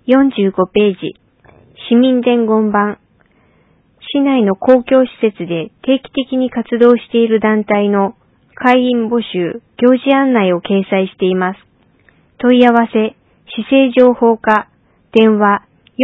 45ページ。市民伝言板。市内の公共施設で定期的に活動している団体の会員募集、行事案内を掲載しています。問い合わせ、市政情報課、電話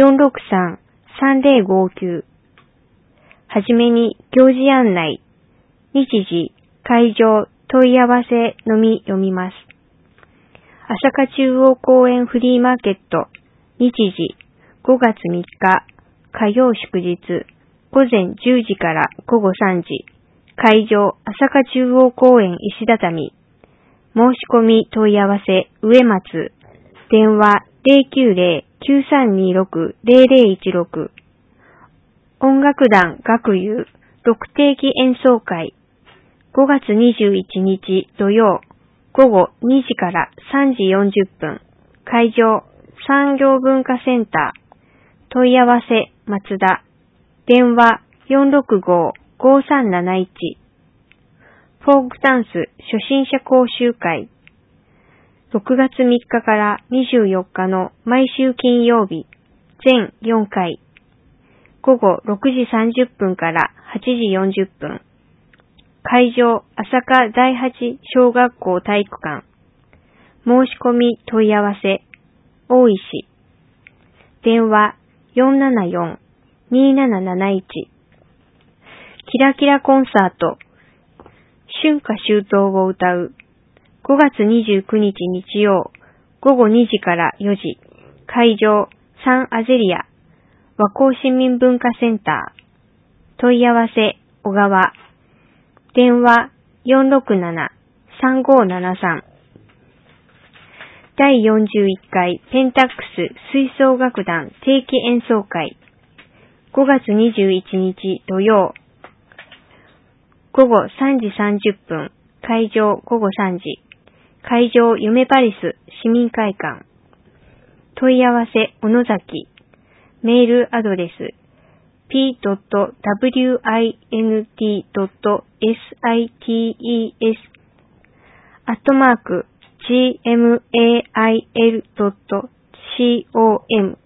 463-3059。はじめに行事案内、日時、会場、問い合わせのみ読みます。朝霞中央公園フリーマーケット、日時、5月3日、火曜祝日、午前10時から午後3時、会場、朝霞中央公園石畳、申し込み問い合わせ、植松、電話090-9326-0016、音楽団学友、6定期演奏会、5月21日土曜、午後2時から3時40分、会場、産業文化センター、問い合わせ、松田、電話465-5371、フォークダンス初心者講習会、6月3日から24日の毎週金曜日、全4回、午後6時30分から8時40分、会場、朝霞第八小学校体育館、申し込み問い合わせ、大石、電話474-2771、キラキラコンサート、春夏秋冬を歌う、5月29日日曜、午後2時から4時、会場、サンアゼリア、和光市民文化センター、問い合わせ、小川、電話467-3573、第41回ペンタックス吹奏楽団定期演奏会、5月21日土曜、午後3時30分、会場午後3時、会場夢パレス市民会館、問い合わせ小野崎、メールアドレス p.wint.sits@gmail.com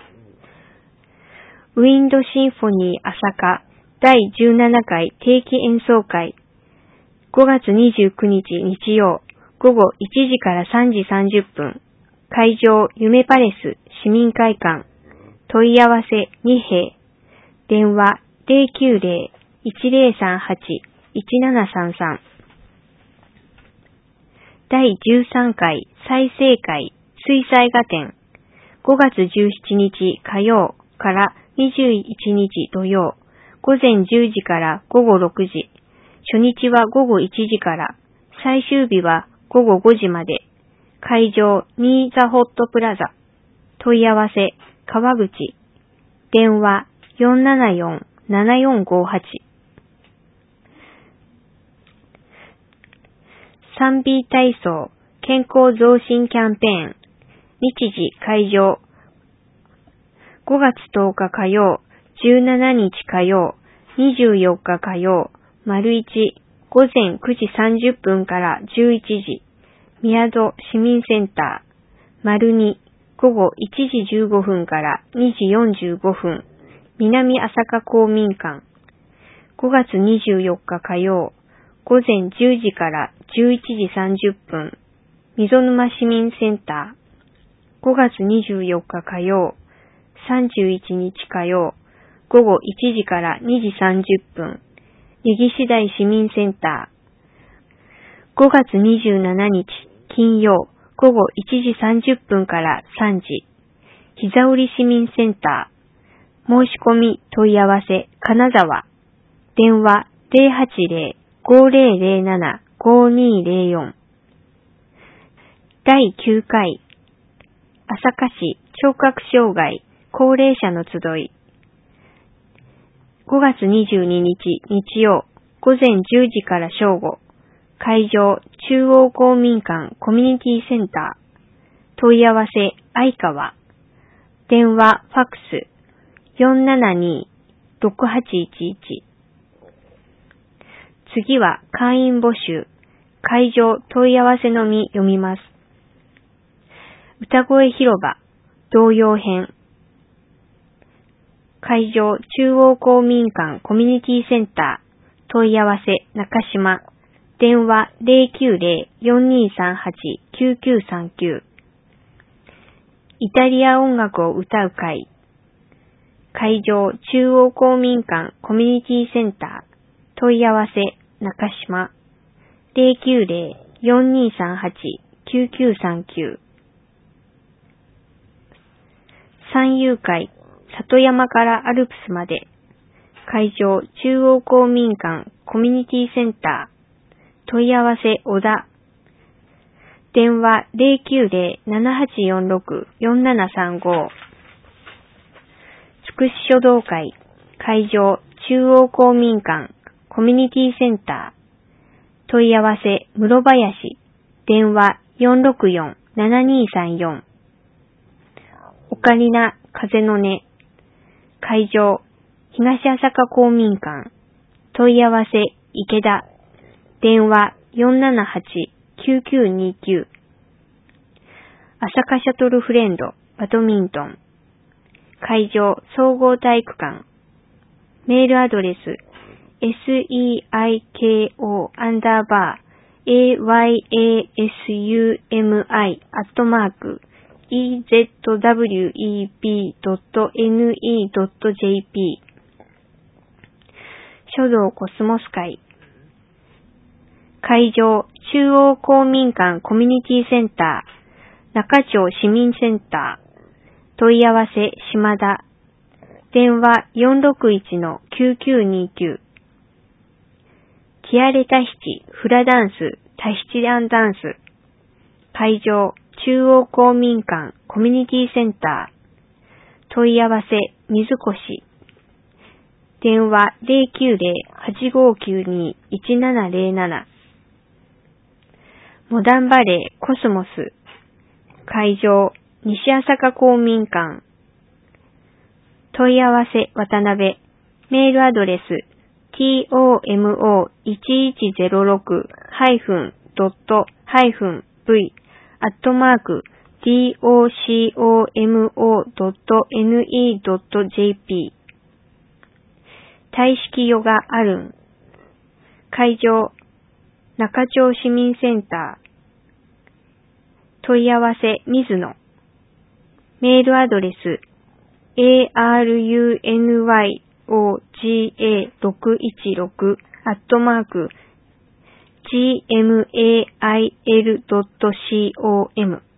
ウィンドシンフォニー朝霞第17回定期演奏会、5月29日日曜、午後1時から3時30分、会場夢パレス市民会館、問い合わせ二平、電話090-1038-1733、第13回再生会水彩画展、5月17日火曜から21日土曜、午前10時から午後6時、初日は午後1時から、最終日は午後5時まで、会場ニーザホットプラザ、問い合わせ川口、電話474-7458、3B 体操健康増進キャンペーン、日時会場、5月10日火曜、17日火曜、24日火曜、丸1、午前9時30分から11時、宮戸市民センター、丸2、午後1時15分から2時45分、南朝霞公民館、5月24日火曜、午前10時から11時30分、溝沼市民センター、5月24日火曜、31日火曜、午後1時から2時30分、根岸台市民センター、5月27日金曜、午後1時30分から3時、膝折市民センター、申し込み問い合わせ金沢、電話080-5007-5204、第9回朝霞市聴覚障害高齢者の集い、5月22日日曜、午前10時から正午、会場中央公民館コミュニティセンター、問い合わせ相川、電話ファックス 472-6811。次は会員募集、会場問い合わせのみ読みます。歌声広場、 童謡編。会場、中央公民館コミュニティセンター。問い合わせ、中島。電話 090-4238-9939。イタリア音楽を歌う会。会場、中央公民館コミュニティセンター。問い合わせ、中島。090-4238-9939。山遊会、里山からアルプスまで。会場、中央公民館コミュニティセンター。問い合わせ、小田。電話 090-7846-4735。つくし書道会。会場、中央公民館コミュニティセンター。問い合わせ、室林。電話 464-7234。オカリナ、風の音。会場、東朝霞公民館。問い合わせ、池田。電話 478-9929。朝霞シャトルフレンド、バドミントン。会場、総合体育館。メールアドレス、seiko_azweb.ezweb.ne.jp。書道コスモス会。会場、中央公民館コミュニティセンター。中町市民センター。問い合わせ、島田。電話 461-9929。キアレタヒチ、フラダンス、タヒチダンダンス。会場、中央公民館コミュニティセンター。問い合わせ、水越。電話 090-8592-1707。モダンバレー、コスモス。会場、西朝霞公民館。問い合わせ、渡辺。メールアドレス、tomo.1106-dot-v.docomo.ne.jp。体式ヨガアルン。会場、中町市民センター。問い合わせ、水野。メールアドレス、arunoga616@gmail.com。